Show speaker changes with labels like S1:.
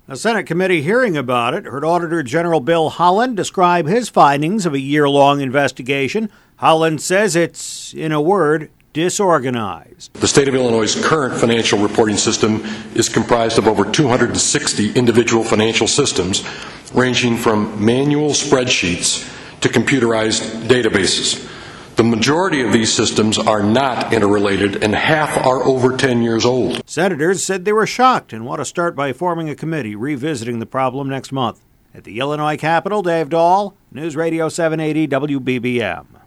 S1: A Senate committee hearing about it heard Auditor General Bill Holland describe his findings of a year-long investigation. Holland says it's, in a word, disorganized.
S2: The state of Illinois' current financial reporting system is comprised of over 260 individual financial systems, ranging from manual spreadsheets to computerized databases. The majority of these systems are not interrelated, and half are over 10 years old.
S1: Senators said they were shocked and want to start by forming a committee revisiting the problem next month. At the Illinois Capitol, Dave Dahl, News Radio 780 WBBM.